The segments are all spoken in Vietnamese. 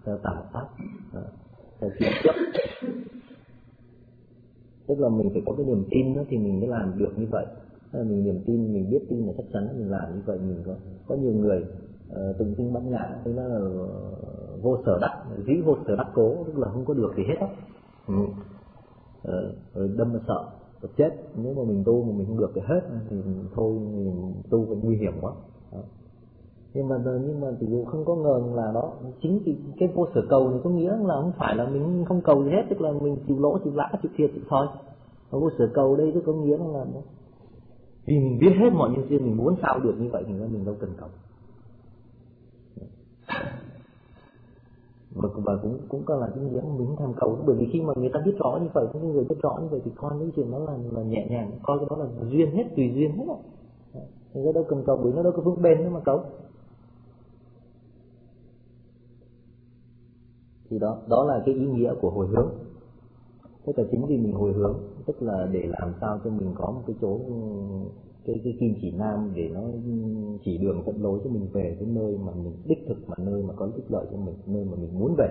theo tà pháp, theo thiện chấp. Tức là mình phải có cái niềm tin đó thì mình mới làm được như vậy. Mình niềm tin, mình biết tin là chắc chắn mình làm như vậy. Mình có nhiều người từng sinh bát nhã, tức là vô sở đắc, dĩ vô sở đắc cố, tức là không có được gì hết á. Rồi đâm vào sợ chết. Nếu mà mình tu mà mình không được cái hết thì thôi, mình tu vẫn nguy hiểm quá. Nhưng mà thì không có ngờ là đó chính cái vô sở cầu này có nghĩa là không phải là mình không cầu gì hết, tức là mình chịu lỗ, chịu lã, chịu thiệt chịu thôi. Vô sở cầu đây tức có nghĩa là vì mình biết hết mọi những chuyện, mình muốn sao được như vậy thì mình đâu cần cầu. Và cũng có là cái nghĩa mình không tham cầu, bởi vì khi mà người ta biết rõ như vậy, những người biết rõ như vậy thì coi những chuyện đó là nhẹ nhàng, coi cái đó là duyên hết, tùy duyên hết. Người ta đâu cần cầu, bởi nó đâu có vững bền nữa mà cầu. Thì đó là cái ý nghĩa của hồi hướng. Tức là chính vì mình hồi hướng, tức là để làm sao cho mình có một cái chỗ, cái kim chỉ nam để nó chỉ đường dẫn lối cho mình về cái nơi mà mình đích thực, mà nơi mà có ích lợi cho mình, nơi mà mình muốn về.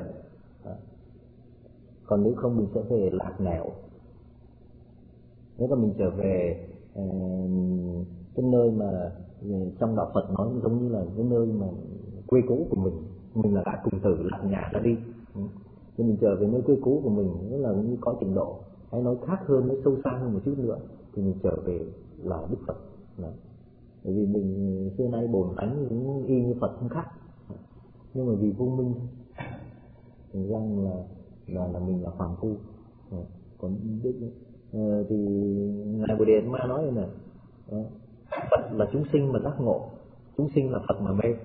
Còn nếu không mình sẽ về lạc nẻo. Nếu mà mình trở về cái nơi mà trong đạo Phật nói giống như là cái nơi mà quê cũ của mình là đã cùng tử, lạc nhà đã đi. Thì mình trở về nơi quê cũ của mình, rất là như có trình độ, hay nói khác hơn, nó sâu xa hơn một chút nữa, thì mình trở về là Đức Phật. Bởi vì mình xưa nay bổn tánh cũng y như Phật không khác, nhưng mà vì vô minh thành rằng là mình là phàm phu. Còn thì ngài Bồ Đề Ma nói này, Phật là chúng sinh mà giác ngộ, chúng sinh là Phật mà mê.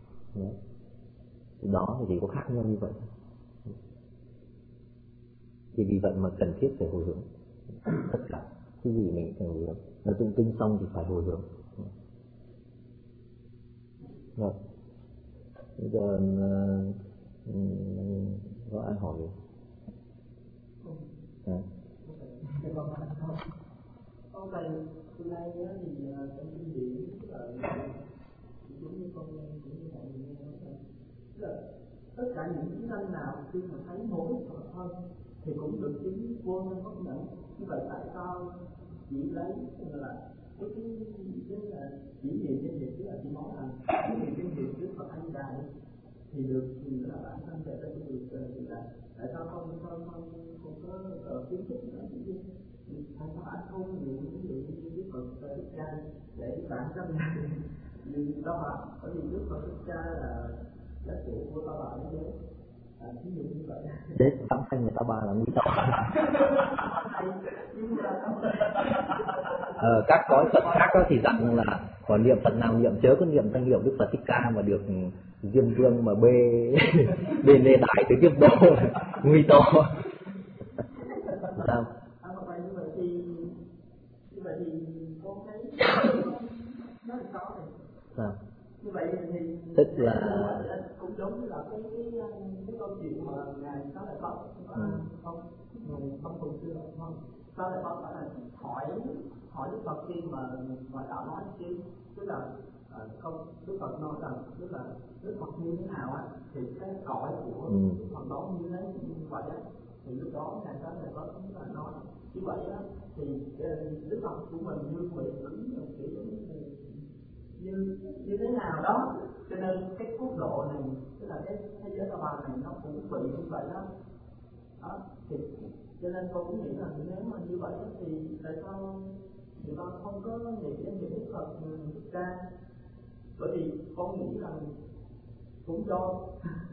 Đó thì chỉ có khác nhau như vậy. Thì vì vậy mà cần thiết phải hồi hướng. Tất cả cái gì mình phải hồi hướng. Nói tụng kinh xong thì phải hồi hướng. Rồi. Bây giờ có ai hỏi gì? Ông thầy, hôm nay thì trong kinh điển giống như con nghe cũng như mọi người nghe nói là tất cả những chúng sanh nào khi mà thấy mỗi Phật thôi thì cũng được chứng vô minh bất nhẫn. Như vậy tại sao chỉ lấy là cái là chỉ niệm danh hiệu, tức là chỉ nói là chỉ niệm danh hiệu Đức Phật A Di Đà thì được, thì là bản thân về đây được tự tại. Tại sao không có kiến thức nữa chứ? Thầy có phải không niệm ví dụ như Đức Phật Thích Ca để bản thân nhưng đó mà bởi vì Đức Phật Thích Ca là giác ngộ của ta bà như thế. Ví dụ như vậy để tâm thanh người ta bà là nguy tội. Các cõi Phật khác đó thì dặn là còn niệm Phật nào niệm chớ có niệm danh hiệu Đức Phật Thích Ca mà được Diêm Vương mà bê lê đại tới tiếp đô nguy tội. Sao? Sao? Như vậy thì tức là cũng giống như là cái câu chuyện mà ngài Xá Lợi Phất không cùng xưa không Xá Lợi Phất là hỏi Đức Phật khi mà ngoại đạo nói chứ, tức là không, Đức Phật nói rằng tức là Đức Phật như thế nào á thì cái cõi của Đức Phật đó như thế như vậy á, thì lúc đó ngài Xá Lợi Phất cũng là nói như vậy á, thì Đức Phật của mình như vậy như thế nào đó, cho nên cái quốc độ này, tức là cái thế giới ta bà này nó cũng bị như vậy đó. Thì cho nên tôi cũng nghĩ là nếu mà như vậy thì tại sao người ta không có nghĩ đến những Đức Phật Thích Ca? Bởi vì con nghĩ rằng cũng do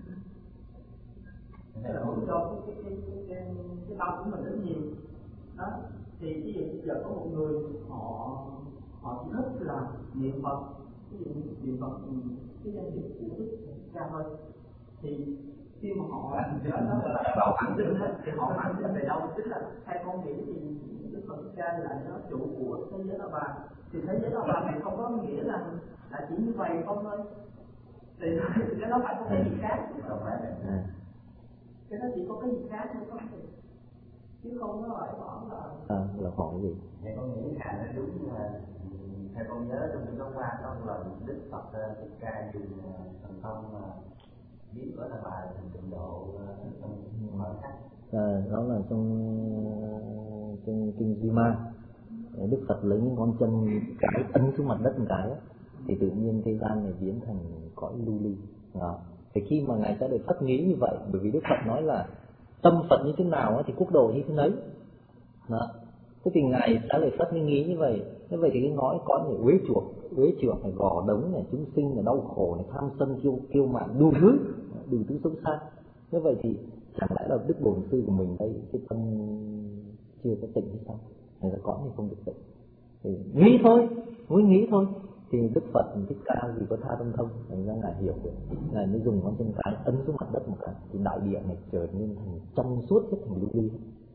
cũng do cái tâm của mình rất nhiều đó. Thì ví dụ bây giờ có một người họ chỉ thích là niệm Phật, ví dụ niệm Phật cái danh hiệu của Đức Ca thôi, thì khi mà họ bản sinh thì họ bản sinh về đâu, tức là theo con nghĩ thì Đức Phật Ca là nó chủ của thế giới Ta Bà, thì thế giới Ta Bà này không có nghĩa là chỉ như vậy không thôi, thì nó phải có cái gì khác, cái nó chỉ có cái gì khác thôi không, chứ không nó phải bỏ là hỏi gì? Thì con nghĩ là nó đúng là theo con nhớ trong cái câu qua đó là Đức Phật Thích Ca dùng thần thông biết đó là bài tịnh độ trong mở sách. Đó là trong kinh Di Ma. Đức Phật lấy những ngón chân cái ấn xuống mặt đất một cái thì tự nhiên thế gian này biến thành cõi lưu ly. Đó. Thì khi mà ngài Xá Lợi Phất nghĩ như vậy, bởi vì Đức Phật nói là tâm Phật như thế nào thì quốc độ như thế nấy. Đó. Thế thì ngài Xá Lợi Phất mới nghĩ như vậy. Như vậy thì cái ngói cõi này uế chuộc này, gò đống này, chúng sinh này, đau khổ này, tham sân kiêu mạn, đủ thứ xấu xa. Như vậy thì chẳng lẽ là đức bổn sư của mình đây cái tâm chưa có tịnh hay sao? Hay là cõi này không được tịnh? Thì nghĩ thôi, mới nghĩ thôi. Thì Đức Phật Thích Ca vì có tha tâm thông, thành ra ngài hiểu được, ngài mới dùng ngón chân cái ấn xuống mặt đất một cái, thì đại địa này trở nên thành trong suốt, hết thành lưu ly.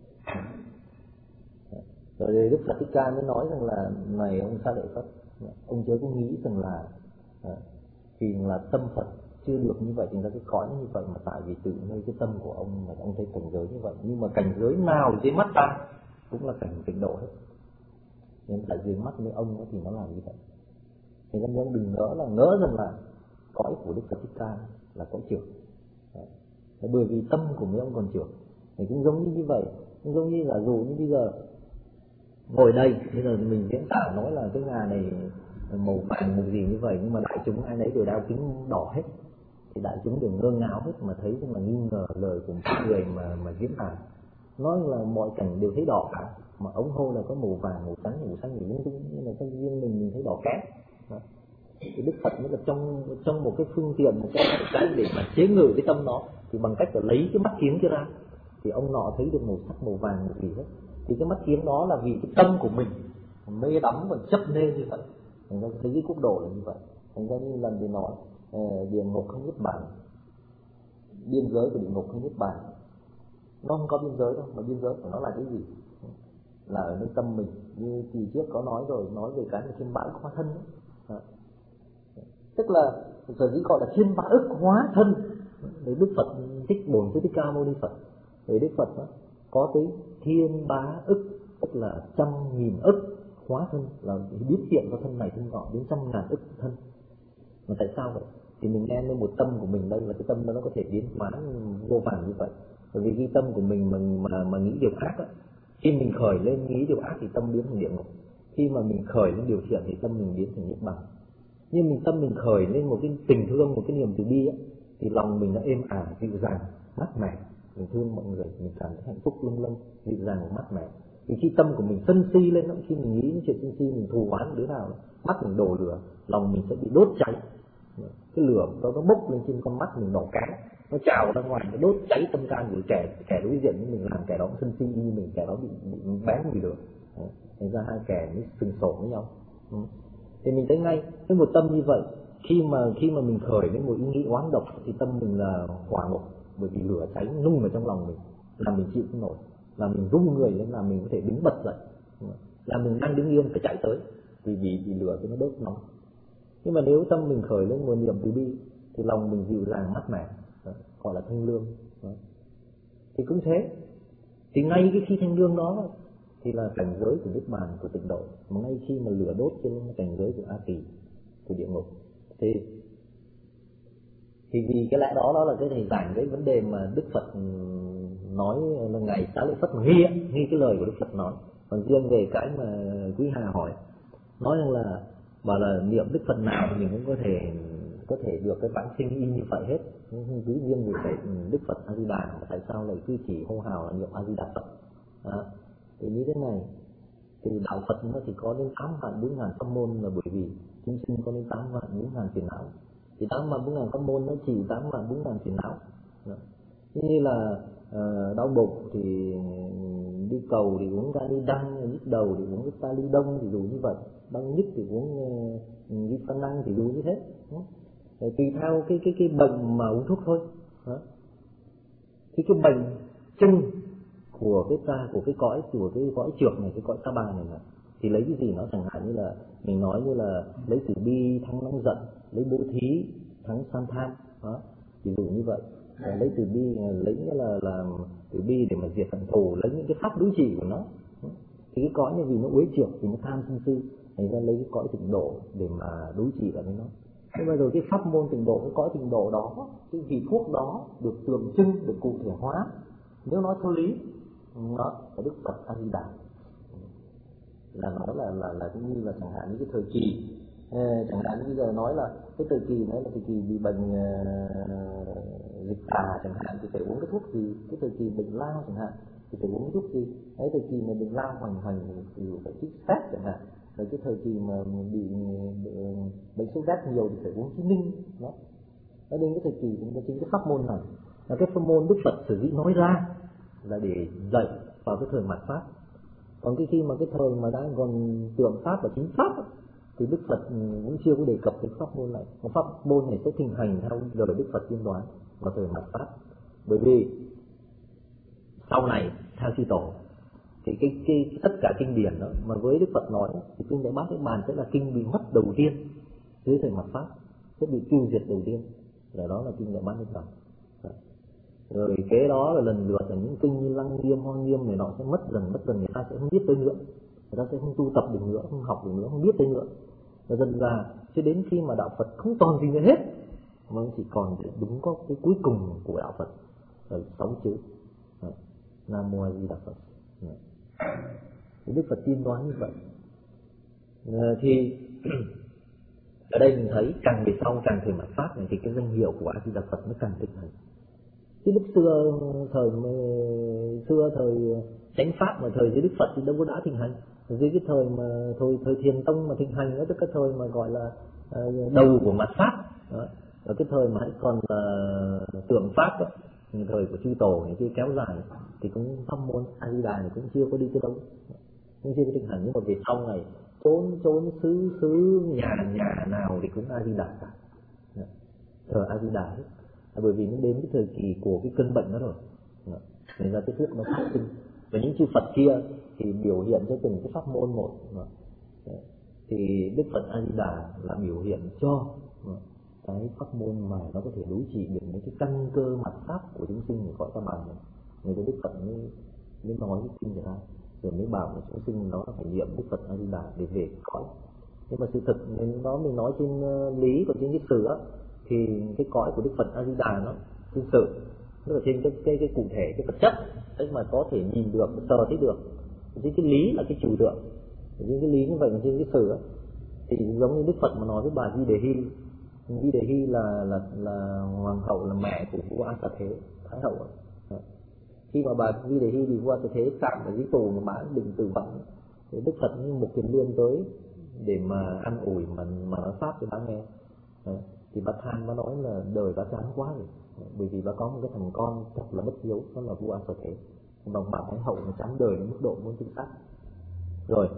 Rồi Đức Phật Thích Ca mới nói rằng là này ông Xá Lợi Phất, ông chớ có nghĩ rằng là vì là tâm Phật chưa được như vậy thì ra cái cõi như vậy, mà tại vì tự nơi cái tâm của ông mà ông thấy cảnh giới như vậy. Nhưng mà cảnh giới nào dưới mắt ta cũng là cảnh tịnh độ hết, nên tại dưới mắt với ông thì nó là như vậy. Thì các bạn đừng ngỡ rằng là cõi của Đức Phật Thích Ca là cõi trượt. Bởi vì tâm của mấy ông còn trượt. Thì cũng giống như vậy, cũng giống như là dù như bây giờ ngồi đây, bây giờ mình diễn tả nói là cái nhà này màu vàng màu gì như vậy, nhưng mà đại chúng ai nấy đều đeo kính đỏ hết, thì đại chúng đều ngơ ngáo hết, mà thấy rằng là nghi ngờ lời của một người mà diễn tả nói là mọi cảnh đều thấy đỏ cả, mà ống hô là có màu vàng màu xanh gì lung tung, nhưng mà trong riêng mình thấy đỏ kém. Thì Đức Phật mới là trong một cái phương tiện, một cái để mà chế ngự cái tâm nó, thì bằng cách là lấy cái mắt kiến kia ra thì ông nọ thấy được màu sắc màu vàng màu gì hết. Thì cái mắt kiến đó là vì cái tâm của mình mê đắm và chấp nê như vậy, thành ra thấy cái quốc độ là như vậy. Thành ra như lần thì nói địa ngục không niết bàn, biên giới của địa ngục không niết bàn, nó không có biên giới đâu, mà biên giới của nó là cái gì? Là ở nơi tâm mình. Như kỳ trước có nói rồi, nói về cái thiên bã hóa thân đó. Tức là sở dĩ gọi là thiên bá ức hóa thân. Để Đức Phật Thích Bổn Sư Thích Ca Mâu Ni Phật, để Đức Phật đó, có tới thiên bá ức, tức là 100.000 ức hóa thân, là biết hiện ra thân này thân nọ đến 100.000 ức thân. Mà tại sao vậy? Thì mình nghe lên một tâm của mình đây, là cái tâm đó nó có thể biến hóa vô vàn như vậy. Bởi vì cái tâm của mình mà nghĩ điều ác á, khi mình khởi lên nghĩ điều ác thì tâm biến thành địa ngục. Khi mà mình khởi lên điều thiện thì tâm mình biến thành niết bàn. Nhưng tâm mình khởi lên một cái tình thương, một cái niềm từ bi á, thì lòng mình nó êm ả, dịu dàng, mát mẻ. Mình thương mọi người, mình cảm thấy hạnh phúc lung lâng, dịu dàng và mát mẻ. Thì khi tâm của mình sân si lên, khi mình nghĩ những chuyện sân si, mình thù oán đứa nào, mắt mình đổ lửa, lòng mình sẽ bị đốt cháy. Cái lửa đó nó bốc lên trên con mắt mình đỏ cá, nó trào ra ngoài, nó đốt cháy tâm can của kẻ đối diện với mình, làm kẻ đó sân si như mình, kẻ đó bị bén vì lửa. Thành ra hai kẻ mới sừng sổ với nhau. Thì mình thấy ngay cái một tâm như vậy, khi mà mình khởi đến một ý nghĩ oán độc thì tâm mình là hỏa ngục, bởi vì lửa cháy nung ở trong lòng mình, làm mình chịu không nổi, làm mình rung người lên, làm mình có thể đứng bật dậy, làm mình đang đứng yên phải chạy tới, vì lửa nó đốt nóng. Nhưng mà nếu tâm mình khởi lên một niềm từ bi thì lòng mình dịu dàng mát mẻ, gọi là thanh lương. Thì cũng thế, thì ngay cái khi thanh lương đó thì là cảnh giới của niết bàn, của tịnh độ. Mà ngay khi mà lửa đốt trên cảnh giới của A Tỳ, của địa ngục, thì vì cái lẽ đó là cái thầy giảng cái vấn đề mà Đức Phật nói là ngài Xá Lợi Phất mà ghi cái lời của Đức Phật nói. Còn riêng về cái mà Quý Hà hỏi, nói rằng là bảo là niệm Đức Phật nào thì mình cũng có thể được cái bản sinh y như vậy hết. Nhưng cứ riêng về cái Đức Phật A Di Đà, tại sao lại cứ chỉ hô hào là niệm A Di Đà Phật? Thì như thế này, thì đạo Phật nó thì có đến 8.400.000 pháp môn, là bởi vì chúng sinh có đến 8.400.000 phiền não. Thì 8.400.000 pháp môn nó chỉ 8.400.000 phiền não. Như là đau bụng thì đi cầu thì uống kali đăng, nhức đầu thì uống kali đông, thì dù như vậy, đau nhức thì uống Vipanang, thì dù như thế. Tùy theo cái bệnh mà uống thuốc thôi. Thì cái bệnh chân của cái cõi trượt này, cái cõi ta bà này thì lấy cái gì nó, chẳng hạn như là mình nói như là lấy từ bi thắng nóng giận, lấy bố thí thắng san tham, ví dụ như vậy. Lấy từ bi, lấy là từ bi để mà diệt hận thù, lấy những cái pháp đối trị của nó. Thì cái cõi này vì nó uế trượt, vì nó tham sân si, thành ra lấy cái cõi tịnh độ để mà đối trị lại với nó. Nhưng mà rồi cái pháp môn tịnh độ, cái cõi tịnh độ đó, cái vị thuốc đó được tượng trưng, được cụ thể hóa. Nếu nói theo lý, nó là Đức Phật A Di Đà, là nói là cũng như là chẳng hạn những cái thời kỳ, chẳng hạn bây giờ nói là cái thời kỳ này là thời kỳ bị bệnh dịch tả chẳng hạn thì phải uống cái thuốc gì, cái thời kỳ bệnh lao chẳng hạn thì phải uống cái thuốc gì, cái thời kỳ này bệnh lao hoành hành thì phải chích xét chẳng hạn, rồi cái thời kỳ mà bị bệnh sốt rét nhiều thì phải uống chí ninh đó. Ở đến cái thời kỳ cũng có chính cái pháp môn này là cái pháp môn Đức Phật sở dĩ nói ra là để dạy vào cái thời mạt pháp. Còn cái khi mà cái thời mà đang còn tượng pháp và chính pháp thì Đức Phật cũng chưa có đề cập đến pháp môn này. Một pháp môn này sẽ thịnh hành theo lời Đức Phật tiên đoán vào thời mạt pháp. Bởi vì sau này theo chư tổ thì cái tất cả kinh điển đó mà với Đức Phật nói thì kinh Đại Bát Niết Bàn sẽ là kinh bị mất đầu tiên dưới thời mạt pháp, sẽ bị tiêu diệt đầu tiên, là đó là kinh Đại Bát Niết Bàn. Rồi kế đó là lần lượt là những kinh như Lăng Nghiêm, Hoa Nghiêm này nọ sẽ mất dần, người ta sẽ không biết tới nữa, người ta sẽ không tu tập được nữa, không học được nữa, không biết tới nữa. Và dần ra cho đến khi mà đạo Phật không còn gì nữa hết, mà chỉ còn đúng có cái cuối cùng của đạo Phật là 6 chữ Nam Mô A Di Đà Phật. Thì Đức Phật tiên đoán như vậy. Thì ở đây mình thấy càng về sau, càng thời mạt pháp này thì cái danh hiệu của A Di Đà Phật nó càng thịnh hành. Chứ lúc xưa thời chánh pháp mà thời dưới Đức Phật thì đâu có đã thịnh hành. Dưới cái thời mà thời Thiền Tông mà thịnh hành đó, tức cái thời mà gọi là đầu của mạt pháp đó. Ở cái thời mà còn là tượng pháp đó, thời của chư tổ này kia kéo dài thì cũng pháp môn A Di Đà này cũng chưa có đi tới đâu, cũng chưa có thịnh hành. Nhưng mà về sau này chốn xứ nhà nào thì cũng A Di Đà cả, thờ A Di Đà hết. Bởi vì nó đến cái thời kỳ của cái cơn bệnh đó rồi, nên ra cái thuốc nó phát sinh. Và những chư Phật kia thì biểu hiện cho từng cái pháp môn một, thì Đức Phật A Di Đà là biểu hiện cho cái pháp môn mà nó có thể đối trị được những cái căn cơ mặt pháp của chúng sinh để gọi các bạn này. Người ta Đức Phật mới nói cái kinh ra, rồi mới bảo là chúng sinh nó phải niệm Đức Phật A Di Đà để về cõi. Nhưng mà sự thực nên đó mình nói trên lý, còn trên cái sự á thì cái cõi của Đức Phật A Di Đà nó trên sự, tức là trên cái cụ thể, cái vật chất đấy mà có thể nhìn được, sờ thấy được. Trên cái lý là cái trừu tượng, trên cái lý như vậy, trên cái sự á thì giống như Đức Phật mà nói với bà Di Đề Hy. Di Đề Hy là hoàng hậu, là mẹ của vua A Xà Thế, thái hậu. Khi mà bà Di Đề Hy bị vua A Xà Thế chạm ở dưới tù mà bà định tử vong, thì Đức Phật như một kiền liên tới để mà an ủi mà nói pháp cho bà nghe. Thì bà than, bà nói là đời bà chán quá rồi, bởi vì bà có một cái thằng con thật là bất hiếu, đó là vua A Xà Thế. Đồng bà thái hậu nó chán đời đến mức độ muốn tự sát. Rồi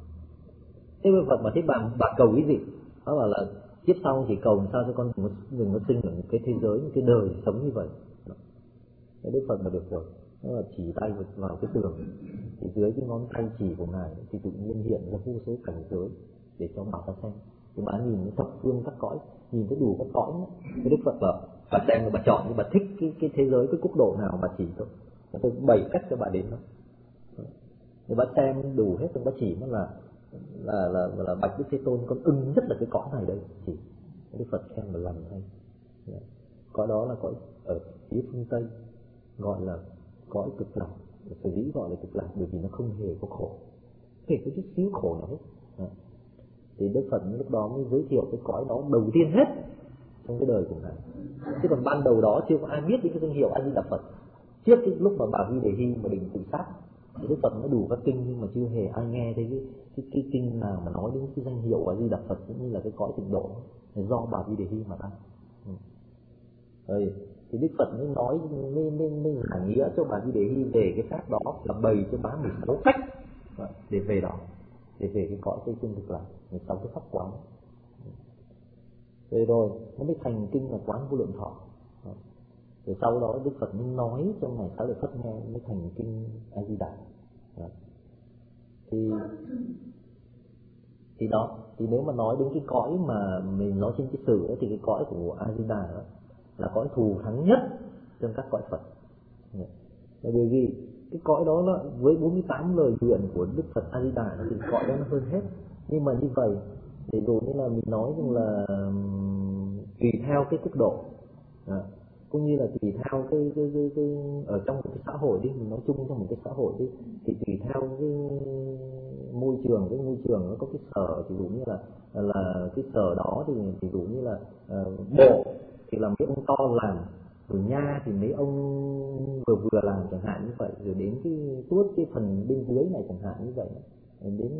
thế với Phật mà thấy bà cầu cái gì? Đó bảo là kiếp sau chỉ cầu làm sao cho con đừng có sinh ở một cái thế giới, một cái đời sống như vậy. Thế Đức Phật mà được rồi, đó là chỉ tay vào cái tường, thì dưới cái ngón tay chỉ của ngài thì tự nhiên hiện ra vô số cảnh giới để cho bà ta xem. Thì bà nhìn thập phương các cõi, nhìn thấy đủ các cõi. Cái Đức Phật bảo bà xem, bà chọn, nhưng bà thích cái thế giới, cái quốc độ nào bà chỉ thôi. Tôi bày cách cho bà đến đó. Thì bà xem đủ hết, rồi bà chỉ nó là Bạch Đức Thế Tôn, con ưng nhất là cái cõi này đây. Chỉ Đức Phật khen một lần thôi. Cõi đó là cõi ở phía phương Tây, gọi là cõi cực lạc. Sở dĩ gọi là cực lạc bởi vì nó không hề có khổ, hề có chút xíu khổ nào hết. Thì Đức Phật lúc đó mới giới thiệu cái cõi đó đầu tiên hết trong cái đời của ngài. Chứ còn ban đầu đó chưa có ai biết đến cái danh hiệu A Di Đà Phật. Trước cái lúc mà bà Vi Đề Hy mà định tự sát, Đức Phật nó đủ các kinh nhưng mà chưa hề ai nghe thấy cái kinh nào mà nói đến cái danh hiệu A Di Đà Phật cũng như là cái cõi tịnh độ do bà Vi Đề Hy mà ra. Rồi thì Đức Phật mới nói, mới giải nghĩa cho bà Vi Đề Hy về cái pháp đó, là bày cho bà 16 cách để về đó, để về cái cõi Tây Phương Cực Lạc, 16 cái pháp quán. Rồi nó mới thành kinh là Quán Vô Lượng Thọ. Rồi sau đó Đức Phật mới nói trong ngày Xá Lợi Phất nghe, mới thành kinh A Di Đà. Thì đó, thì nếu mà nói đến cái cõi mà mình nói trên cái sự thì cái cõi của A Di Đà là cõi thù thắng nhất trong các cõi Phật. Bởi vì cái cõi đó nó với 48 lời nguyện của Đức Phật A Di Đà thì cái cõi đó nó hơn hết. Nhưng mà như vậy để rồi như là mình nói rằng là tùy theo cái mức độ. Cũng như là tùy theo cái ở trong một cái xã hội đi, mình nói chung trong một cái xã hội đi, thì tùy theo cái môi trường nó có cái sở, ví dụ như là cái sở đó thì ví dụ như là bộ thì là mấy ông to làm, rồi nha thì mấy ông vừa làm chẳng hạn như vậy, rồi đến cái tuốt cái phần bên dưới này chẳng hạn như vậy, đến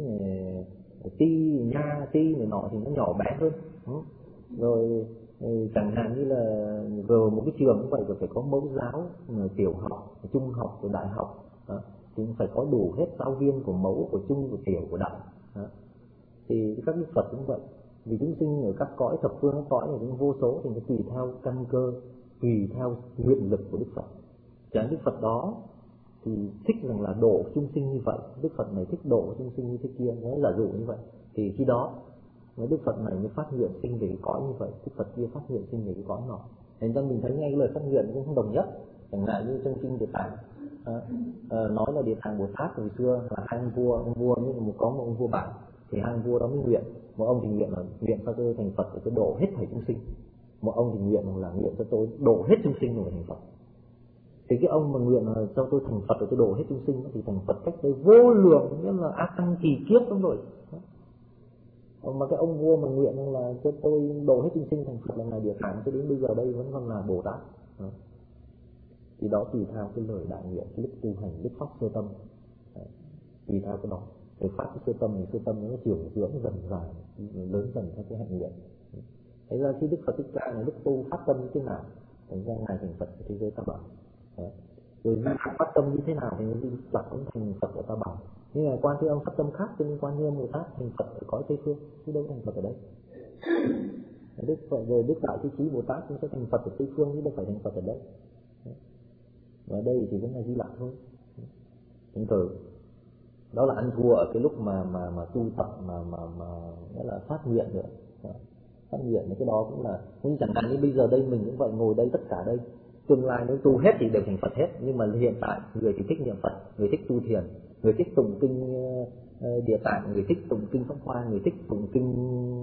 ti nha ti này nọ thì nó nhỏ bé hơn. Rồi chẳng hạn như là vừa một cái trường như vậy rồi phải có mẫu giáo, tiểu học, trung học, rồi đại học, thì phải có đủ hết giáo viên của mẫu, của trung, của tiểu, của đại. Thì các cái Phật cũng vậy, vì chúng sinh ở các cõi thập phương các cõi này cũng vô số, thì nó tùy theo căn cơ, tùy theo nguyện lực của Đức Phật. Chẳng Đức Phật đó thì thích rằng là độ chúng sinh như vậy, Đức Phật này thích độ chúng sinh như thế kia, nó giả dụ như vậy, thì khi đó Đức Phật này mới phát nguyện sinh về cái cõi như vậy, Đức Phật kia phát nguyện sinh về cái cõi nọ. Thành ra mình thấy ngay cái lời phát nguyện cũng không đồng nhất. Chẳng hạn như trong kinh Địa Tạng nói là Địa Tạng Bồ Tát hồi xưa là hai ông vua nhưng có một ông vua bạn, thì hai ông vua đó mới nguyện, một ông thì nguyện là nguyện cho tôi thành Phật để tôi độ hết thảy chúng sinh, một ông thì nguyện là nguyện cho tôi độ hết chúng sinh rồi thành Phật. Thì cái ông mà nguyện là cho tôi thành Phật để tôi độ hết chúng sinh thì thành Phật cách đây vô lượng, nghĩa là ác tăng kỳ kiếp lắm rồi. Mà cái ông vua mà nguyện là cho tôi độ hết chúng sinh thành Phật lần này Địa Tạng cho đến bây giờ đây vẫn còn là Bồ Tát. Thì đó tùy theo cái lời đại nguyện, cái đức tu hành, đức pháp sơ tâm. Tùy theo cái đó, để phát cái sơ tâm nó trưởng dưỡng dần dài, lớn dần theo cái hạnh nguyện. Thế ra khi Đức Phật Thích Ca này đức tu phát tâm như thế nào, thành ra ngài thành Phật ở thế giới Ta Bà. Rồi phát tâm như thế nào thì mới đặt ông thành Phật ở Ta Bà. Nhưng mà Quan Thế Âm phát tâm khác, cho nên Quan Thế Âm Bồ Tát thành Phật ở cõi Tây Phương, chứ đâu thành Phật ở đây. Đức Phật rồi Đức Đại Thế Chí Bồ Tát cũng sẽ thành Phật ở Tây Phương, chứ đâu phải thành Phật ở đây. Và ở đây thì vẫn là Di Lặc thôi. Thành thử đó là ăn thua ở cái lúc mà tu tập mà nghĩa là phát nguyện nữa. Phát nguyện cái đó cũng là, cũng chẳng hạn như bây giờ đây mình cũng vậy, ngồi đây tất cả đây, tương lai nếu tu hết thì đều thành Phật hết. Nhưng mà hiện tại người thì thích niệm Phật, người thích tu thiền, người thích tụng kinh Địa Tạng, người thích tụng kinh Pháp Hoa, người thích tụng kinh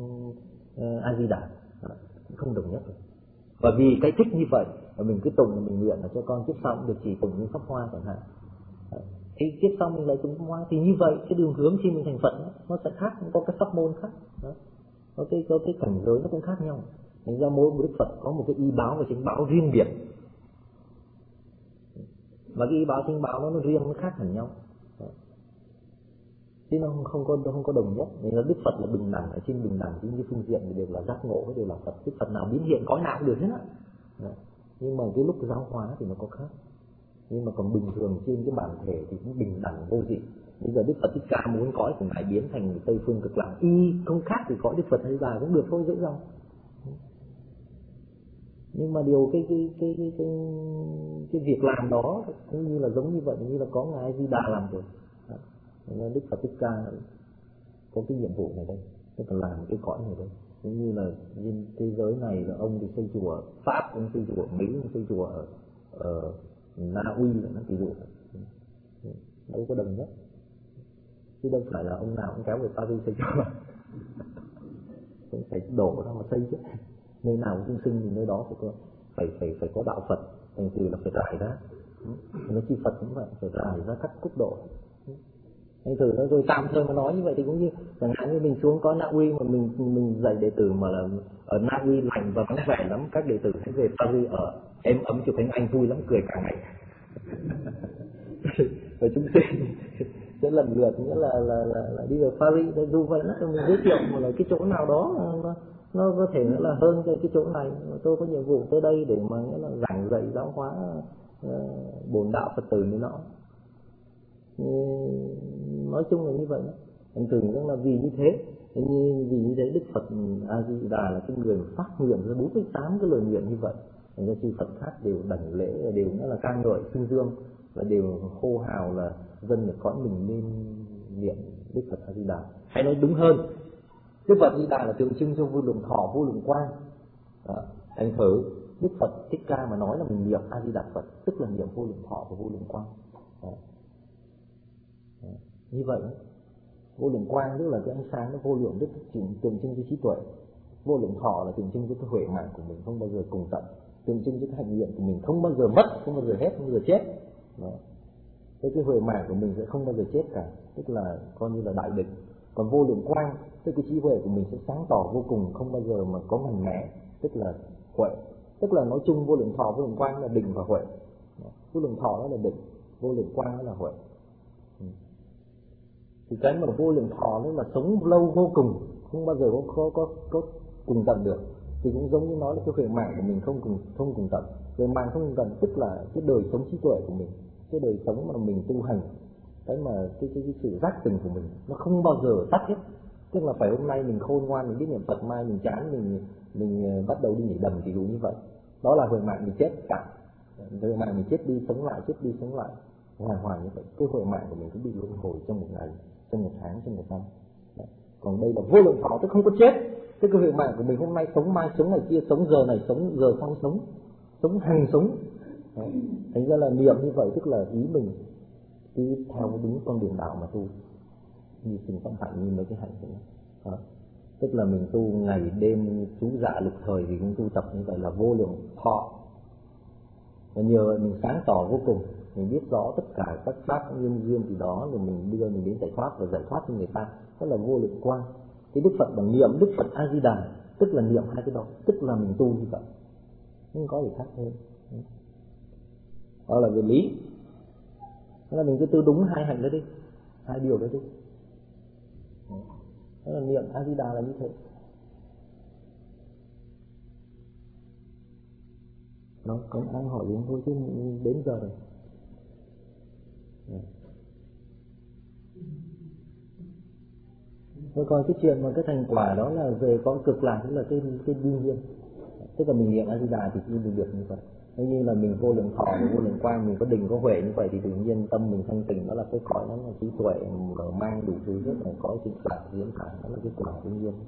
A Di Đà, không đồng nhất. Và vì cái thích như vậy mà mình cứ tụng, mình nguyện là cho con kiếp sau được chỉ tụng kinh Pháp Hoa chẳng hạn. Thì kiếp sau mình lại tụng Pháp Hoa, thì như vậy cái đường hướng khi mình thành Phật nó sẽ khác, nó có cái pháp môn khác, có cái cảnh giới nó cũng khác nhau. Thành ra mỗi một Đức Phật có một cái y báo và chính báo riêng biệt, mà cái y báo chính báo nó riêng, nó khác hẳn nhau, chứ nó không có đồng nhất. Nên là Đức Phật là bình đẳng, ở trên bình đẳng trên cái phương diện thì đều là giác ngộ, đều là Phật. Đức Phật nào biến hiện cõi nào cũng được hết á. Nhưng mà cái lúc giáo hóa thì nó có khác. Nhưng mà còn bình thường trên cái bản thể thì cũng bình đẳng vô dị. Bây giờ Đức Phật Thích Ca muốn cõi của ngài biến thành Tây Phương Cực Lạc, y không khác thì cõi Đức Phật hay già cũng được thôi, dễ dàng. Nhưng mà điều cái việc làm đó cũng như là giống như vậy, như là có ngài Di Đà làm rồi. Nên Đức Phật Thích Ca có cái nhiệm vụ này đây, tức là làm cái cõi này đây. Cũng như là trên thế giới này là ông thì xây chùa ở Pháp, ông xây chùa ở Mỹ, ông xây chùa ở Na Uy là nó ví dụ, đâu có đồng nhất, chứ đâu phải là ông nào cũng kéo về Paris xây chùa. Cũng phải đổ ra mà xây chứ. Nơi nào chúng sinh thì nơi đó phải có đạo Phật, thành từ là phải rải ra. Nó chi Phật cũng vậy, phải rải ra các quốc độ. Thành thử nó rồi tạm thời mà nói như vậy thì cũng như chẳng hạn như mình xuống có Na Uy mà mình dạy đệ tử mà là ở Na Uy lạnh và vắng vẻ lắm, các đệ tử sẽ về Paris ở êm ấm chụp hình anh vui lắm, cười cả ngày. Và chúng sinh sẽ lần lượt nghĩa là đi vào Paris để du vậy cho mình giới thiệu mà là cái chỗ nào đó nó có thể là hơn cái chỗ này. Tôi có nhiệm vụ tới đây để mà nghĩa là giảng dạy giáo hóa bổn đạo Phật tử như nọ. Nói chung là như vậy đó. Anh tưởng rằng là vì như thế Đức Phật A Di Đà là cái người phát nguyện ra 48 cái lời nguyện như vậy. Thành ra chư Phật khác đều đảnh lễ, đều nghĩa là ca ngợi xưng dương và đều hô hào là dân ở cõi mình nên niệm Đức Phật A Di Đà. Hay nói đúng hơn, Đức Phật A Di Đà là tượng trưng cho vô lượng thọ, vô lượng quang. Anh thử Đức Phật Thích Ca mà nói là mình niệm A Di Đà Phật, tức là niệm vô lượng thọ và vô lượng quang. Như vậy vô lượng quang tức là cái ánh sáng nó vô lượng, đức tượng trưng cho trí tuệ. Vô lượng thọ là tượng trưng cho cái huệ mạng của mình không bao giờ cùng tận, tượng trưng cho cái hạnh nguyện của mình không bao giờ mất, không bao giờ hết, không bao giờ chết. Đó. Thế cái huệ mạng của mình sẽ không bao giờ chết cả, tức là coi như là đại định. Còn vô lượng quang, tức cái trí huệ của mình sẽ sáng tỏ vô cùng, không bao giờ mà có ngần ngẽ, tức là huệ. Tức là nói chung vô lượng thọ, vô lượng quang là định và huệ. Vô lượng thọ đó là định, vô lượng quang đó là huệ. Thì cái mà vô lượng thọ đó là sống lâu vô cùng, không bao giờ có cùng tận được. Thì cũng giống như nói là cái huệ mạng của mình không cùng tận. Huệ mạng không cùng tận tức là cái đời sống trí tuệ của mình, cái đời sống mà mình tu hành, cái mà cái sự giác tỉnh của mình nó không bao giờ tắt hết. Tức là phải hôm nay mình khôn ngoan, mình biết niệm Phật, mai mình chán, mình bắt đầu đi nhảy đầm, ví dụ như vậy. Đó là huệ mạng mình chết cả. Huệ mạng mình chết đi sống lại, chết đi sống lại, hoài như vậy. Cái huệ mạng của mình cũng bị luân hồi trong một ngày, trong một tháng, trong một năm. Đấy. Còn đây là vô lượng thọ, tức không có chết. Tức cái huệ mạng của mình hôm nay sống, mai sống, ngày kia sống, giờ này sống, giờ sau sống hằng sống. Đấy. Thành ra là niệm như vậy tức là ý mình cứ theo đúng con đường đạo mà tu, như Kinh Pháp Hạnh, như mấy cái hạnh đó. Tức là mình tu ngày đêm chú dạ lục thời thì cũng tu tập như vậy là vô lượng thọ. Và nhờ mình sáng tỏ vô cùng, mình biết rõ tất cả các pháp nguyên duyên từ đó, rồi mình đưa mình đến giải thoát và giải thoát cho người ta, đó là vô lượng quang. Cái Đức Phật bằng niệm Đức Phật A Di Đà, tức là niệm hai cái đó, tức là mình tu như vậy, không có gì khác hơn. Đó là về lý. Đó là mình cứ tu đúng hai hành đó đi, hai điều đó đi. Đó là niệm A Di Đà là như thế. Đó, có ai hỏi gì thôi chứ đến giờ rồi. Thôi coi cái chuyện mà cái thành quả đó là về con cực lạc, tức là cái đương nhiên. Tức là mình niệm A Di Đà thì chỉ được như vậy. Nếu như là mình vô lượng thọ, vô lượng quang, mình có định có huệ như vậy thì tự nhiên tâm mình thanh tịnh, đó là cái cõi, đó là trí tuệ mang đủ thứ rất là có chính xác diễn tả, đó là cái quả đương nhiên.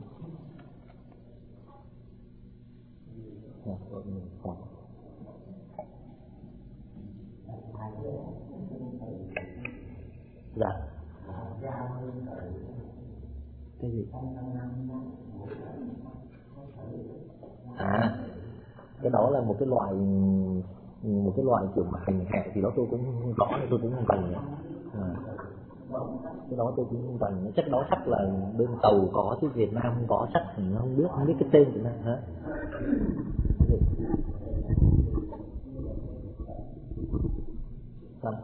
Dạ. Cái gì? Cái đó là một cái loại kiểu mà hành hạ thì đó tôi cũng không rõ, tôi cũng không rành. Cái đó tôi cũng không rành, chắc đó chắc là bên Tàu có chứ Việt Nam không có, chắc mình không biết cái tên của nó hả? Sao?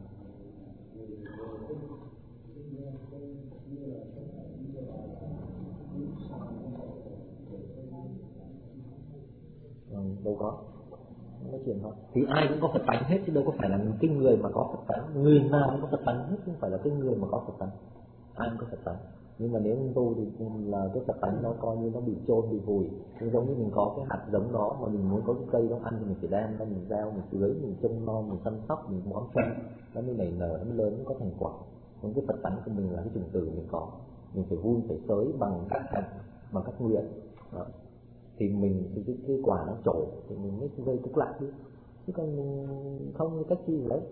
Đâu có nói chuyện thôi. Thì ai cũng có Phật tánh hết chứ đâu có phải là cái người mà có Phật tánh, người nào cũng có Phật tánh hết, không phải là cái người mà có Phật tánh, ai cũng có Phật tánh. Nhưng mà nếu mình tu thì là cái Phật tánh nó coi như nó bị chôn, bị vùi. Cũng giống như mình có cái hạt giống đó mà mình muốn có cái cây đó ăn thì mình phải đem ra, mình gieo, mình tưới, mình trông nom, mình chăm sóc, mình bón phân, nó mới nảy nở, nó mới lớn, nó có thành quả. Còn cái Phật tánh của mình là cái chủng tử mình có, mình phải vun, phải xới bằng các hạnh, bằng các nguyện đó. Thì mình thì cái quả nó trổ thì mình mới gây tức lạc đi, chứ còn mình không cách chi lấy.